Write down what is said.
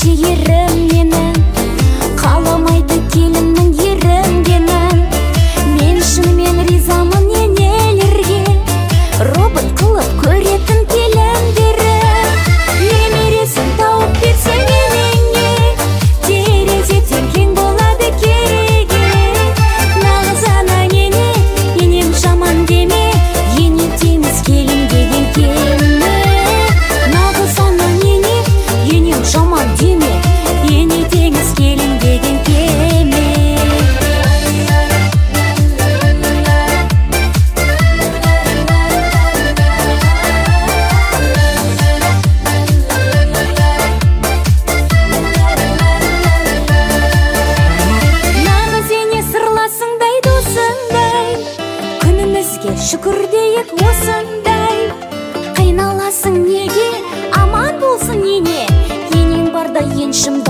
ерім менің, қаламайды келіннің ерінгенін. Мен шынымен ризамын енелерге, робот қылып көретін келіндері. Немересін тауып берсең енеңе, терезеден кең болады кереге. Нағыз ана ене, енем жаман деме, ене теңіз келін деген кеме. Нағыз ана ене, енем жаман деме, ене теңіз келін деген кеме. Нағыз ене сырласыңдай досыңдай, күнімізге шүкір дейік осындай. Қиналасың неге, аман болсын ене, енең барда еншім